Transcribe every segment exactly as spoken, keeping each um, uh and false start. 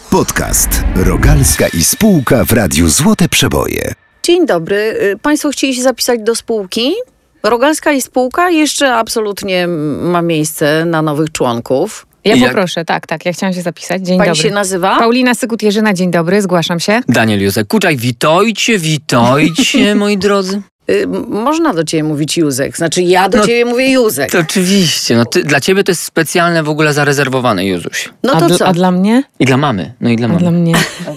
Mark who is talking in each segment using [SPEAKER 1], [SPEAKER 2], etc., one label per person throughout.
[SPEAKER 1] Podcast Rogalska i spółka w Radiu Złote Przeboje.
[SPEAKER 2] Dzień dobry. Państwo chcieli się zapisać do spółki? Rogalska i spółka jeszcze absolutnie ma miejsce na nowych członków.
[SPEAKER 3] Ja
[SPEAKER 4] I
[SPEAKER 3] poproszę, jak... tak, tak. Ja chciałam się zapisać. Dzień
[SPEAKER 2] Pani
[SPEAKER 3] dobry.
[SPEAKER 2] się nazywa?
[SPEAKER 3] Paulina Sykut-Jerzyna, dzień dobry, zgłaszam się.
[SPEAKER 4] Daniel Józek Kuczaj, witajcie, witajcie, moi drodzy.
[SPEAKER 2] Y, można do ciebie mówić Józek. Znaczy ja do
[SPEAKER 4] No,
[SPEAKER 2] ciebie mówię Józek.
[SPEAKER 4] To oczywiście, no ty, dla ciebie to jest specjalne w ogóle zarezerwowane, Józuś.
[SPEAKER 2] No
[SPEAKER 3] a
[SPEAKER 2] to
[SPEAKER 3] dl-
[SPEAKER 2] co?
[SPEAKER 3] A dla mnie?
[SPEAKER 4] I dla mamy, no i dla
[SPEAKER 3] A
[SPEAKER 4] mamy.
[SPEAKER 3] dla mnie.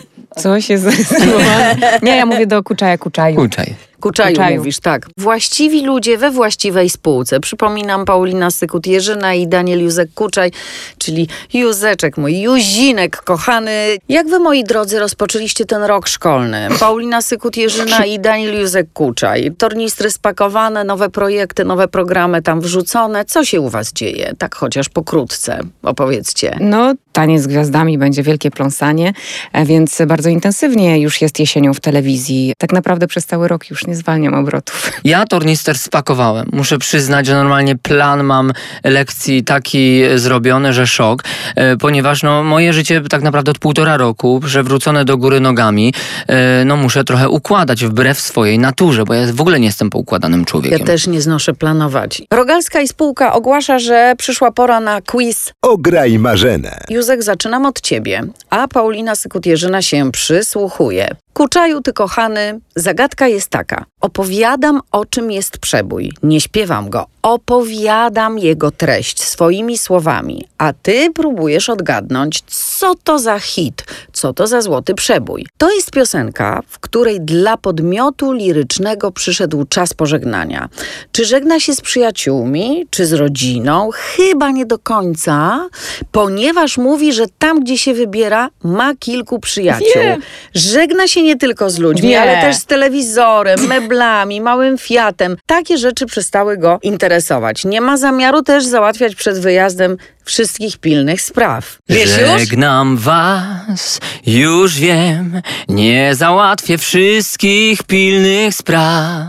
[SPEAKER 3] Coś jest zarezerwowane. Nie, ja mówię do Kuczaja Kuczaju.
[SPEAKER 4] Kuczaj.
[SPEAKER 2] Kuczaju,
[SPEAKER 3] Kuczaju
[SPEAKER 2] mówisz, tak. Właściwi ludzie we właściwej spółce. Przypominam, Paulina Sykut-Jerzyna i Daniel Józek Kuczaj, czyli Józeczek, mój Józinek kochany. Jak wy, moi drodzy, rozpoczęliście ten rok szkolny? Paulina Sykut-Jerzyna i Daniel Józek Kuczaj. Tornistry spakowane, nowe projekty, nowe programy tam wrzucone. Co się u was dzieje? Tak chociaż pokrótce opowiedzcie.
[SPEAKER 3] No, Taniec z Gwiazdami, będzie wielkie pląsanie, więc bardzo intensywnie już jest jesienią w telewizji. Tak naprawdę przez cały rok już nie zwalniam obrotów.
[SPEAKER 4] Ja tornister spakowałem. Muszę przyznać, że normalnie plan mam lekcji taki zrobiony, że szok, e, ponieważ no, moje życie tak naprawdę od półtora roku, przewrócone do góry nogami, e, no muszę trochę układać wbrew swojej naturze, bo ja w ogóle nie jestem poukładanym człowiekiem.
[SPEAKER 2] Ja też nie znoszę planować. Rogalska i spółka ogłasza, że przyszła pora na quiz.
[SPEAKER 1] Ograj Marzenę.
[SPEAKER 2] Józek, zaczynam od ciebie, a Paulina Sykut-Jerzyna się przysłuchuje. Kuczaju, ty kochany, zagadka jest taka. Opowiadam, o czym jest przebój. Nie śpiewam go. Opowiadam jego treść swoimi słowami, a ty próbujesz odgadnąć, co to za hit, co to za złoty przebój. To jest piosenka, w której dla podmiotu lirycznego przyszedł czas pożegnania. Czy żegna się z przyjaciółmi, czy z rodziną? Chyba nie do końca, ponieważ mówi, że tam, gdzie się wybiera, ma kilku przyjaciół.
[SPEAKER 3] Wiem.
[SPEAKER 2] Żegna się nie tylko z ludźmi,
[SPEAKER 3] Nie.
[SPEAKER 2] ale też z telewizorem, meblami, małym Fiatem. Takie rzeczy przestały go interesować. Nie ma zamiaru też załatwiać przed wyjazdem wszystkich pilnych spraw. Wiesz już?
[SPEAKER 4] Żegnam was, już wiem, nie załatwię wszystkich pilnych spraw.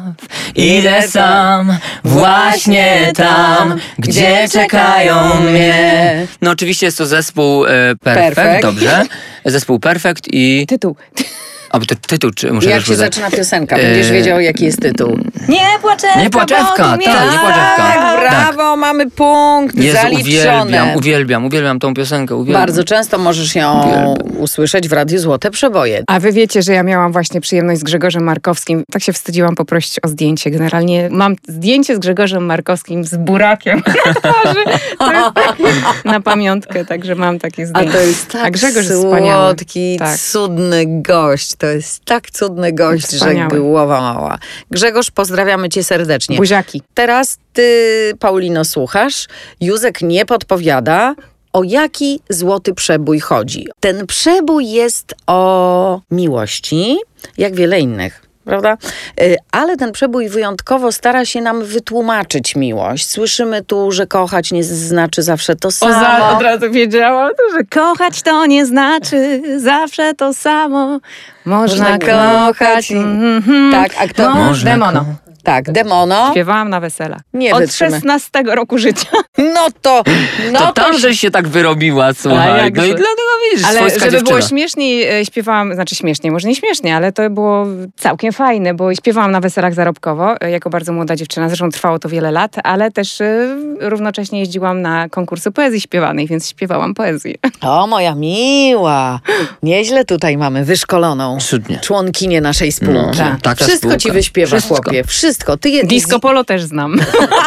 [SPEAKER 4] Idę sam, właśnie tam, gdzie czekają mnie. No oczywiście jest to zespół e, Perfect,
[SPEAKER 2] Perfect.
[SPEAKER 4] dobrze. Zespół Perfect i...
[SPEAKER 3] Tytuł.
[SPEAKER 4] A, bo to tytuł, czy muszę
[SPEAKER 2] Jak
[SPEAKER 4] też
[SPEAKER 2] się
[SPEAKER 4] powiedzieć?
[SPEAKER 2] zaczyna piosenka? Będziesz
[SPEAKER 4] E,
[SPEAKER 2] wiedział, jaki jest tytuł.
[SPEAKER 3] Nie płaczewka,
[SPEAKER 4] Nie płaczewka,
[SPEAKER 3] bo tu
[SPEAKER 4] tak, nie płaczewka.
[SPEAKER 2] Tak, brawo, mamy punkt
[SPEAKER 4] Jezu,
[SPEAKER 2] zaliczone.
[SPEAKER 4] uwielbiam, uwielbiam, uwielbiam tą piosenkę, uwielbiam.
[SPEAKER 2] Bardzo często możesz ją
[SPEAKER 4] Uwielbiam.
[SPEAKER 2] usłyszeć w Radiu Złote Przeboje.
[SPEAKER 3] A wy wiecie, że ja miałam właśnie przyjemność z Grzegorzem Markowskim. Tak się wstydziłam poprosić o zdjęcie. Generalnie mam zdjęcie z Grzegorzem Markowskim z burakiem na twarzy. To jest takie na pamiątkę, także mam takie
[SPEAKER 2] A
[SPEAKER 3] zdjęcie.
[SPEAKER 2] to jest tak
[SPEAKER 3] A Grzegorz jest wspaniały.
[SPEAKER 2] słodki,
[SPEAKER 3] Tak.
[SPEAKER 2] cudny gość. To jest tak cudny gość,
[SPEAKER 3] Wspaniały.
[SPEAKER 2] że głowa mała. Grzegorz, pozdrawiamy cię serdecznie.
[SPEAKER 3] Buziaki.
[SPEAKER 2] Teraz ty, Paulino, słuchasz. Józek nie podpowiada, o jaki złoty przebój chodzi. Ten przebój jest o miłości, jak wiele innych. Prawda? Y, Ale ten przebój wyjątkowo stara się nam wytłumaczyć miłość. Słyszymy tu, że kochać nie znaczy zawsze to
[SPEAKER 3] O,
[SPEAKER 2] samo.
[SPEAKER 3] za, od razu wiedziałam, że kochać to nie znaczy zawsze to samo. Można,
[SPEAKER 2] Można kochać.
[SPEAKER 3] Mhm.
[SPEAKER 2] Tak, a kto?
[SPEAKER 3] No,
[SPEAKER 4] Można
[SPEAKER 3] Demono.
[SPEAKER 4] ko-
[SPEAKER 2] Tak, Demono.
[SPEAKER 3] Śpiewałam na weselach.
[SPEAKER 2] Nie
[SPEAKER 3] Od
[SPEAKER 2] wytrzymy.
[SPEAKER 3] szesnastego roku życia.
[SPEAKER 2] No to, no
[SPEAKER 4] To
[SPEAKER 2] to,
[SPEAKER 4] tam, żeś się tak wyrobiła,
[SPEAKER 3] A
[SPEAKER 4] słuchaj.
[SPEAKER 3] jakże.
[SPEAKER 4] No i dlatego widzisz,
[SPEAKER 3] Ale
[SPEAKER 4] swojska
[SPEAKER 3] żeby
[SPEAKER 4] dziewczyna.
[SPEAKER 3] było śmieszniej, e, śpiewałam, znaczy śmieszniej, może nie śmiesznie, ale to było całkiem fajne, bo śpiewałam na weselach zarobkowo, e, jako bardzo młoda dziewczyna, zresztą trwało to wiele lat, ale też e, równocześnie jeździłam na konkursy poezji śpiewanej, więc śpiewałam poezję.
[SPEAKER 2] O, moja miła. Nieźle tutaj mamy wyszkoloną
[SPEAKER 4] Cudnie.
[SPEAKER 2] członkinię naszej spółki.
[SPEAKER 4] No, taka
[SPEAKER 2] Wszystko
[SPEAKER 4] spółka.
[SPEAKER 2] ci wyśpiewa,
[SPEAKER 4] Wszystko.
[SPEAKER 2] chłopie. Wszystko. Ty je,
[SPEAKER 3] Disco polo też znam.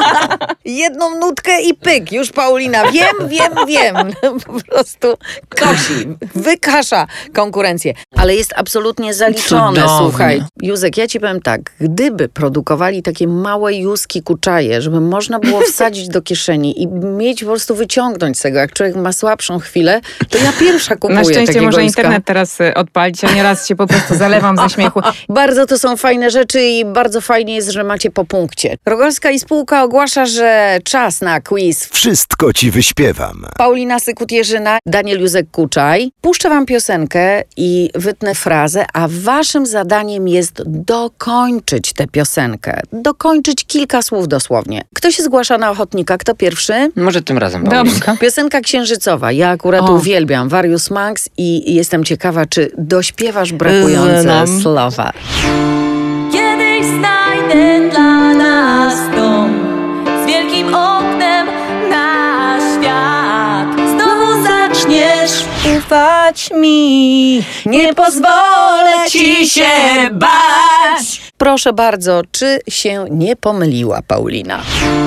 [SPEAKER 2] jedną nutkę i pyk. Już Paulina. Wiem, wiem, wiem. Po prostu kosi. Wykasza konkurencję. Ale jest absolutnie zaliczone.
[SPEAKER 4] Cudownie.
[SPEAKER 2] Słuchaj. Józek, ja ci powiem tak. Gdyby produkowali takie małe Józki Kuczaje, żeby można było wsadzić do kieszeni i mieć po prostu wyciągnąć z tego, jak człowiek ma słabszą chwilę, to ja pierwsza kupuję
[SPEAKER 3] Na szczęście
[SPEAKER 2] takiego
[SPEAKER 3] można
[SPEAKER 2] Józka.
[SPEAKER 3] internet teraz e, odpalić, a nieraz się po prostu zalewam ze śmiechu.
[SPEAKER 2] Bardzo to są fajne rzeczy i bardzo fajnie jest, że macie po punkcie. Rogalska i spółka ogłasza, że czas na quiz.
[SPEAKER 1] Wszystko ci wyśpiewam.
[SPEAKER 2] Paulina Sykut-Jerzyna, Daniel Józek-Kuczaj. Puszczę wam piosenkę i wytnę frazę, a waszym zadaniem jest dokończyć tę piosenkę. Dokończyć kilka słów dosłownie. Kto się zgłasza na ochotnika? Kto pierwszy?
[SPEAKER 4] Może tym razem,
[SPEAKER 3] Dobrze.
[SPEAKER 4] Paulinka?
[SPEAKER 2] Piosenka księżycowa. Ja akurat
[SPEAKER 3] O.
[SPEAKER 2] uwielbiam Various Monks i jestem ciekawa, czy dośpiewasz brakujące
[SPEAKER 3] Znam.
[SPEAKER 2] słowa.
[SPEAKER 5] Kiedyś znajdę dla nas dom z wielkim oknem na świat. Znowu zaczniesz ufać mi, nie pozwolę ci się bać.
[SPEAKER 2] Proszę bardzo, czy się nie pomyliła Paulina?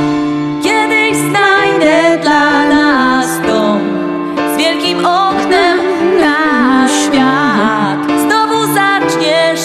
[SPEAKER 5] Kiedyś znajdę dla nas dom z wielkim oknem na świat. Znowu zaczniesz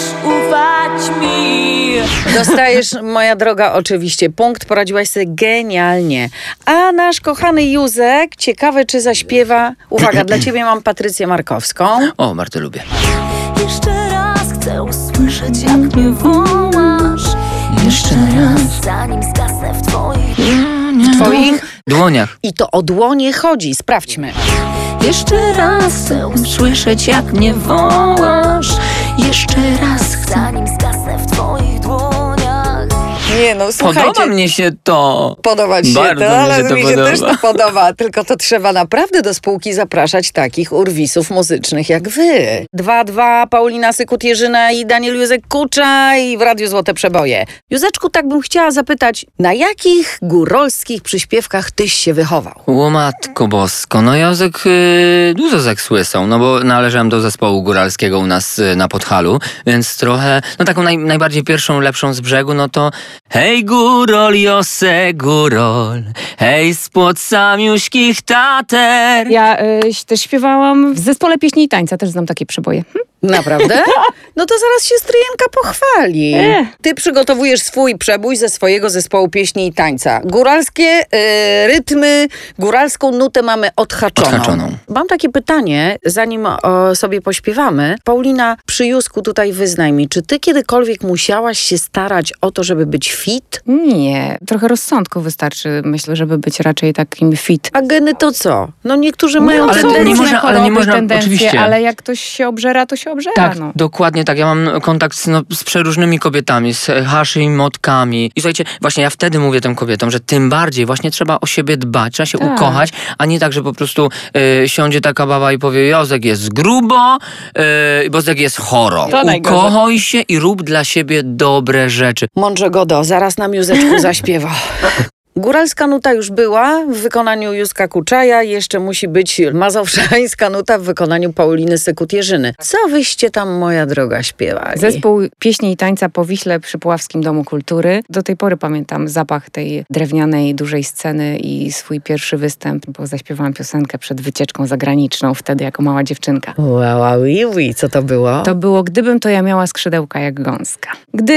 [SPEAKER 5] ufać mi.
[SPEAKER 2] Dostajesz, moja droga, oczywiście punkt. Poradziłaś sobie genialnie. A nasz kochany Józek, ciekawe czy zaśpiewa. Uwaga, dla ciebie mam Patrycję Markowską.
[SPEAKER 4] O, bardzo lubię.
[SPEAKER 5] Jeszcze raz chcę usłyszeć, jak mnie wołasz. Jeszcze raz, zanim zgasnę w twoich
[SPEAKER 2] W twoich.
[SPEAKER 4] Dłoniach.
[SPEAKER 2] I to o dłonie chodzi. Sprawdźmy.
[SPEAKER 5] Jeszcze raz chcę usłyszeć, jak mnie wołasz. Jeszcze raz chcę, zanim zgasnę w twoich dłoniach.
[SPEAKER 2] Nie no, słuchajcie.
[SPEAKER 4] Podoba mnie się to.
[SPEAKER 2] Podoba ci się
[SPEAKER 4] Bardzo
[SPEAKER 2] to,
[SPEAKER 4] mi się
[SPEAKER 2] ale
[SPEAKER 4] to
[SPEAKER 2] mi się
[SPEAKER 4] podoba.
[SPEAKER 2] też to podoba. Tylko to trzeba naprawdę do spółki zapraszać takich urwisów muzycznych jak wy. dwa dwa, Paulina Sykut-Jerzyna i Daniel Józek-Kuczaj w Radiu Złote Przeboje. Józeczku, tak bym chciała zapytać, na jakich góralskich przyśpiewkach tyś się wychował?
[SPEAKER 4] O matko bosko, no Józek yy, dużo zaksłysał, no bo należałem do zespołu góralskiego u nas yy, na Podhalu, więc trochę, no taką naj, najbardziej pierwszą, lepszą z brzegu, no to hej górol, Jose górol, hej spod samiuśkich tater.
[SPEAKER 3] Ja y, też śpiewałam w zespole pieśni i tańca, też znam takie przeboje. Hm?
[SPEAKER 2] Naprawdę? No to zaraz się stryjenka pochwali.
[SPEAKER 3] E.
[SPEAKER 2] Ty przygotowujesz swój przebój ze swojego zespołu pieśni i tańca. Góralskie y, rytmy, góralską nutę mamy odhaczoną.
[SPEAKER 4] Odhaczoną.
[SPEAKER 2] Mam takie pytanie, zanim o, sobie pośpiewamy. Paulina, przy Józku tutaj wyznaj mi, czy ty kiedykolwiek musiałaś się starać o to, żeby być fit?
[SPEAKER 3] Nie, trochę rozsądku wystarczy, myślę, żeby być raczej takim fit.
[SPEAKER 2] A geny to co? No niektórzy mają
[SPEAKER 4] ale
[SPEAKER 2] tendencję...
[SPEAKER 4] nie można- ale nie
[SPEAKER 3] choroby,
[SPEAKER 4] można-
[SPEAKER 3] tendencje,
[SPEAKER 4] oczywiście.
[SPEAKER 3] ale jak ktoś się obżera, to się obżera.
[SPEAKER 4] Tak,
[SPEAKER 3] No.
[SPEAKER 4] dokładnie tak. Ja mam kontakt z, no, z przeróżnymi kobietami, z haszymi motkami. I słuchajcie, właśnie ja wtedy mówię tym kobietom, że tym bardziej właśnie trzeba o siebie dbać, trzeba się
[SPEAKER 3] Tak.
[SPEAKER 4] ukochać, a nie tak, że po prostu y, siądzie taka baba i powie, Józek jest grubo, y, Bozek jest choro.
[SPEAKER 3] To najgorzej.
[SPEAKER 4] Ukochaj się i rób dla siebie dobre rzeczy.
[SPEAKER 2] Mądrze Godo, zaraz nam Józeczku zaśpiewa. Góralska nuta już była w wykonaniu Józka Kuczaja, jeszcze musi być mazowszańska nuta w wykonaniu Pauliny Sykut-Jerzyny. Co wyście tam, moja droga, śpiewali?
[SPEAKER 3] Zespół pieśni i tańca po Wiśle przy Puławskim Domu Kultury. Do tej pory pamiętam zapach tej drewnianej, dużej sceny i swój pierwszy występ, bo zaśpiewałam piosenkę przed wycieczką zagraniczną, wtedy jako mała dziewczynka.
[SPEAKER 2] Wow, wow, ui, co to było?
[SPEAKER 3] To było Gdybym to ja miała skrzydełka jak gąska.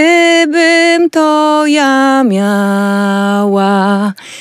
[SPEAKER 3] Gdybym to ja miała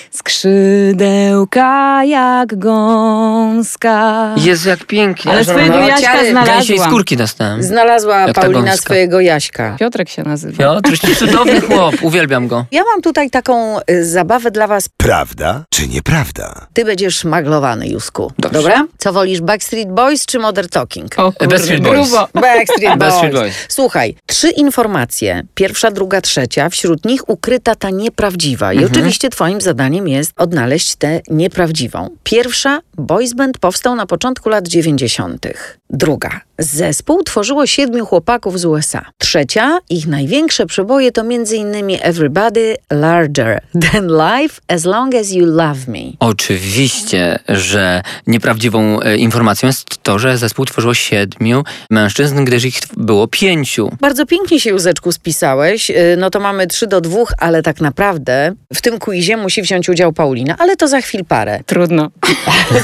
[SPEAKER 3] skrzydełka jak gąska.
[SPEAKER 4] Jezu, jak pięknie.
[SPEAKER 3] Ale
[SPEAKER 4] Aż
[SPEAKER 3] swojego
[SPEAKER 2] no,
[SPEAKER 3] Jaśka
[SPEAKER 2] ciary.
[SPEAKER 4] Gęsiej
[SPEAKER 3] znalazłam.
[SPEAKER 4] skórki dostałem.
[SPEAKER 2] Znalazła
[SPEAKER 4] Jak ta
[SPEAKER 2] Paulina
[SPEAKER 4] gąska.
[SPEAKER 2] swojego Jaśka.
[SPEAKER 3] Piotrek się nazywa.
[SPEAKER 4] Piotruś, to cudowny chłop, uwielbiam go.
[SPEAKER 2] Ja mam tutaj taką y, zabawę dla was.
[SPEAKER 1] Prawda czy nieprawda?
[SPEAKER 2] Ty będziesz szmaglowany, Józku.
[SPEAKER 4] Dobrze.
[SPEAKER 2] Dobra? Co wolisz, Backstreet Boys czy Modern Talking?
[SPEAKER 3] O kurde,
[SPEAKER 4] Backstreet Boys.
[SPEAKER 3] grubo.
[SPEAKER 2] Backstreet Boys.
[SPEAKER 4] Backstreet Boys.
[SPEAKER 2] Słuchaj, trzy informacje. Pierwsza, druga, trzecia. Wśród nich ukryta ta nieprawdziwa. I
[SPEAKER 4] Mhm.
[SPEAKER 2] oczywiście twoim zadaniem jest odnaleźć tę nieprawdziwą. Pierwsza, boys band powstał na początku lat dziewięćdziesiątych. Druga, zespół tworzyło siedmiu chłopaków z U S A. Trzecia, ich największe przeboje to między innymi Everybody Larger Than Life, As Long As You Love Me.
[SPEAKER 4] Oczywiście, że nieprawdziwą e, informacją jest to, że zespół tworzyło siedmiu mężczyzn, gdyż ich było pięciu.
[SPEAKER 2] Bardzo pięknie się, Józeczku, spisałeś. Yy, No to mamy trzy do dwóch, ale tak naprawdę w tym quizie musi wziąć udział Paulina, ale to za chwil parę.
[SPEAKER 3] Trudno.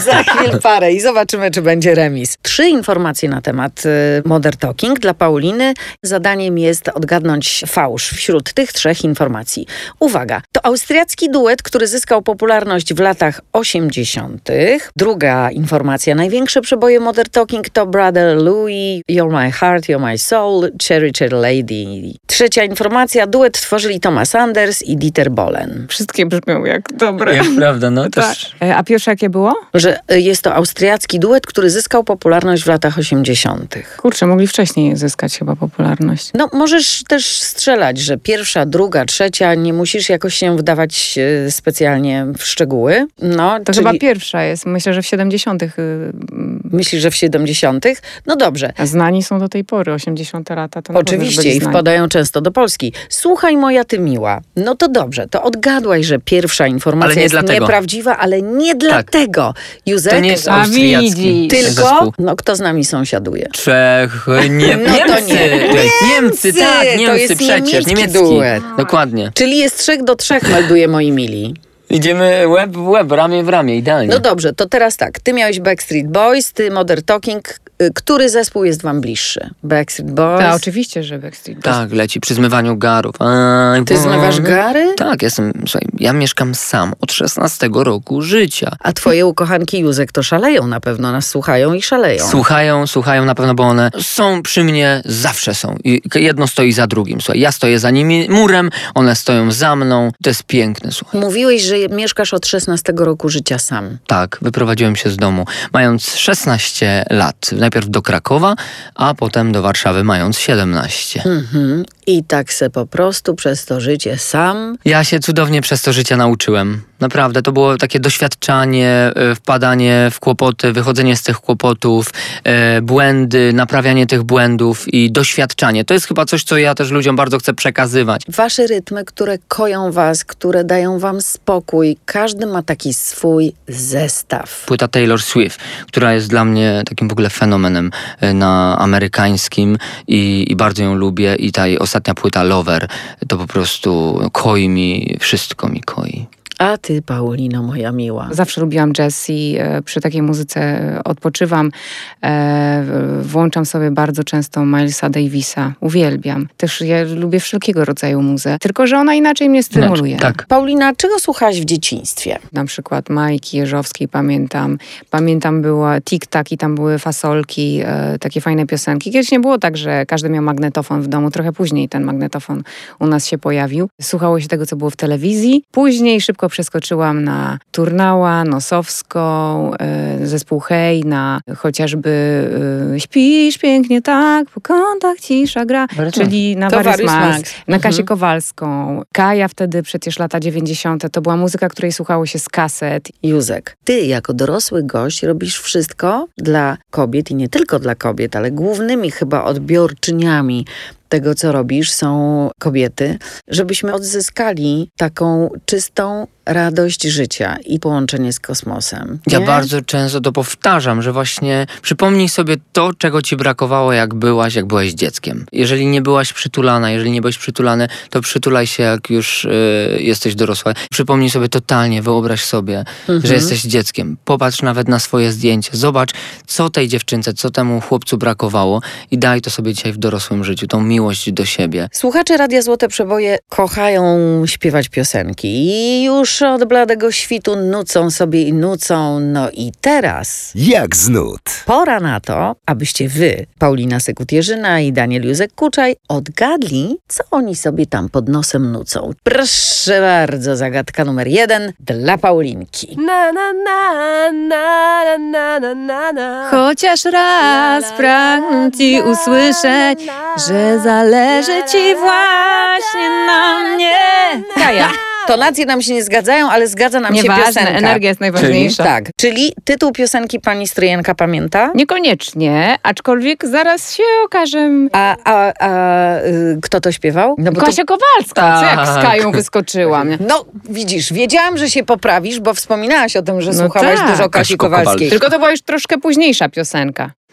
[SPEAKER 2] Za chwilę parę i zobaczymy, czy będzie remis. Trzy informacje na temat y, Modern Talking. Dla Pauliny zadaniem jest odgadnąć fałsz wśród tych trzech informacji. Uwaga, to austriacki duet, który zyskał popularność w latach osiemdziesiątych. Druga informacja, największe przeboje Modern Talking to Brother Louie, You're My Heart, You're My Soul, Cherry Cherry Lady. Trzecia informacja, duet tworzyli Thomas Anders i Dieter Bohlen.
[SPEAKER 3] Wszystkie brzmią jak dobre.
[SPEAKER 4] Jak prawda, no
[SPEAKER 3] Tak.
[SPEAKER 4] też.
[SPEAKER 3] E, A pierwsze jakie było?
[SPEAKER 2] Że y, jest to austriacki duet, który zyskał popularność w latach osiemdziesiątych.
[SPEAKER 3] Kurczę, mogli wcześniej zyskać chyba popularność.
[SPEAKER 2] No, możesz też strzelać, że pierwsza, druga, trzecia, nie musisz jakoś się wdawać e, specjalnie w szczegóły. No,
[SPEAKER 3] To
[SPEAKER 2] czyli
[SPEAKER 3] chyba pierwsza jest. Myślę, że w siedemdziesiątych. y,
[SPEAKER 2] myślisz, że w siedemdziesiątych? No dobrze.
[SPEAKER 3] a Znani są do tej pory, osiemdziesiąte lata. To na pewno
[SPEAKER 2] Oczywiście
[SPEAKER 3] byli
[SPEAKER 2] i
[SPEAKER 3] znani.
[SPEAKER 2] wpadają często do Polski. Słuchaj, moja ty miła. No to dobrze, to odgadłaś, że pierwsza informacja
[SPEAKER 4] Ale nie
[SPEAKER 2] jest
[SPEAKER 4] dlatego.
[SPEAKER 2] nieprawdziwa, ale nie dlatego. Józek,
[SPEAKER 4] To nie jest
[SPEAKER 3] A
[SPEAKER 4] austriacki
[SPEAKER 3] widzisz.
[SPEAKER 2] tylko,
[SPEAKER 4] zespół.
[SPEAKER 2] no kto z nami sąsiaduje?
[SPEAKER 4] Czech, nie,
[SPEAKER 2] No to
[SPEAKER 4] Niemcy.
[SPEAKER 2] nie.
[SPEAKER 4] To jest Niemcy, tak,
[SPEAKER 2] to
[SPEAKER 4] Niemcy
[SPEAKER 2] jest
[SPEAKER 4] przecież,
[SPEAKER 2] niemiecki
[SPEAKER 4] niemiecki.
[SPEAKER 2] duet.
[SPEAKER 4] Dokładnie.
[SPEAKER 2] Czyli jest trzech do trzech, melduje moi mili.
[SPEAKER 4] Idziemy łeb w łeb, ramię w ramię, idealnie.
[SPEAKER 2] No dobrze, to teraz tak. Ty miałeś Backstreet Boys, ty Modern Talking. Y, Który zespół jest wam bliższy? Backstreet Boys?
[SPEAKER 3] Tak, oczywiście, że Backstreet Boys.
[SPEAKER 4] Tak, leci przy zmywaniu garów. A,
[SPEAKER 2] Ty zmywasz gary?
[SPEAKER 4] Tak, jestem, słuchaj, ja mieszkam sam od szesnastego roku życia.
[SPEAKER 2] A twoje ukochanki Józek to szaleją na pewno, nas słuchają i szaleją.
[SPEAKER 4] Słuchają, słuchają na pewno, bo one są przy mnie, zawsze są. I jedno stoi za drugim. Słuchaj, ja stoję za nimi murem, one stoją za mną. To jest piękne, słuchaj.
[SPEAKER 2] Mówiłeś, że mieszkasz od szesnastego roku życia sam.
[SPEAKER 4] Tak, wyprowadziłem się z domu mając szesnaście lat. Najpierw do Krakowa, a potem do Warszawy mając siedemnaście.
[SPEAKER 2] Mhm. I tak se po prostu przez to życie sam.
[SPEAKER 4] Ja się cudownie przez to życia nauczyłem. Naprawdę, to było takie doświadczanie, y, wpadanie w kłopoty, wychodzenie z tych kłopotów, y, błędy, naprawianie tych błędów i doświadczanie. To jest chyba coś, co ja też ludziom bardzo chcę przekazywać.
[SPEAKER 2] Wasze rytmy, które koją was, które dają wam spokój. Każdy ma taki swój zestaw.
[SPEAKER 4] Płyta Taylor Swift, która jest dla mnie takim w ogóle fenomenem y, na amerykańskim i, i bardzo ją lubię. I ta jej ostatnia płyta Lover, to po prostu koi mi, wszystko mi koi.
[SPEAKER 2] A ty, Paulino, moja miła.
[SPEAKER 3] Zawsze lubiłam jazz i e, przy takiej muzyce e, odpoczywam. E, włączam sobie bardzo często Milesa Davisa. Uwielbiam. Też ja lubię wszelkiego rodzaju muzę. Tylko że ona inaczej mnie stymuluje.
[SPEAKER 4] Znaczy, tak.
[SPEAKER 2] Paulina, czego słuchałaś w dzieciństwie?
[SPEAKER 3] Na przykład Majki Jeżowskiej pamiętam. Pamiętam była Tik-Tak i tam były fasolki, e, takie fajne piosenki. Kiedyś nie było tak, że każdy miał magnetofon w domu. Trochę później ten magnetofon u nas się pojawił. Słuchało się tego, co było w telewizji. Później szybko przeskoczyłam na Turnała, Nosowską, y, zespół Hej, na chociażby y, Śpisz pięknie tak, po kątach cisza gra,
[SPEAKER 4] Warys
[SPEAKER 3] czyli na
[SPEAKER 2] To
[SPEAKER 3] Warys
[SPEAKER 2] Warys
[SPEAKER 3] Max,
[SPEAKER 2] Max.
[SPEAKER 3] na
[SPEAKER 2] Mhm.
[SPEAKER 3] Kasię Kowalską. Kaja wtedy przecież lata dziewięćdziesiąte. To była muzyka, której słuchało się z kaset.
[SPEAKER 2] Józek, ty jako dorosły gość robisz wszystko dla kobiet i nie tylko dla kobiet, ale głównymi chyba odbiorczyniami tego, co robisz, są kobiety, żebyśmy odzyskali taką czystą radość życia i połączenie z kosmosem.
[SPEAKER 4] Ja
[SPEAKER 2] nie?
[SPEAKER 4] bardzo często to powtarzam, że właśnie przypomnij sobie to, czego ci brakowało, jak byłaś, jak byłaś dzieckiem. Jeżeli nie byłaś przytulana, jeżeli nie byłeś przytulany, to przytulaj się, jak już y, jesteś dorosła. Przypomnij sobie totalnie, wyobraź sobie,
[SPEAKER 2] Mhm.
[SPEAKER 4] że jesteś dzieckiem. Popatrz nawet na swoje zdjęcie. Zobacz, co tej dziewczynce, co temu chłopcu brakowało i daj to sobie dzisiaj w dorosłym życiu, tą miłość do siebie.
[SPEAKER 2] Słuchacze Radia Złote Przeboje kochają śpiewać piosenki i już od bladego świtu nucą sobie i nucą. No i teraz
[SPEAKER 1] Jak z nut.
[SPEAKER 2] pora na to, abyście wy, Paulina Sykut-Jerzyna i Daniel Józek-Kuczaj, odgadli, co oni sobie tam pod nosem nucą. Proszę bardzo, zagadka numer jeden dla Paulinki.
[SPEAKER 5] Na na na na na na na na.
[SPEAKER 3] Chociaż raz pragnę ci usłyszeć, że zależy ci właśnie na mnie. Kaja.
[SPEAKER 2] Tonacje nam się nie zgadzają, ale zgadza nam się
[SPEAKER 3] Nieważne,
[SPEAKER 2] piosenka.
[SPEAKER 3] energia jest najważniejsza.
[SPEAKER 2] Tak, czyli tytuł piosenki pani Stryjenka pamięta?
[SPEAKER 3] Niekoniecznie, aczkolwiek zaraz się okaże.
[SPEAKER 2] A, a, a y, kto to śpiewał? No, bo to,
[SPEAKER 3] Kasia Kowalska, co jak z
[SPEAKER 4] Tak.
[SPEAKER 3] Kają wyskoczyłam.
[SPEAKER 2] no widzisz, wiedziałam, że się poprawisz, bo wspominałaś o tym, że
[SPEAKER 3] No
[SPEAKER 2] słuchałaś
[SPEAKER 3] tak.
[SPEAKER 2] dużo Kasi
[SPEAKER 4] Kaśko
[SPEAKER 2] Kowalskiej.
[SPEAKER 4] Kowalskiej.
[SPEAKER 3] Tylko to była już troszkę późniejsza piosenka.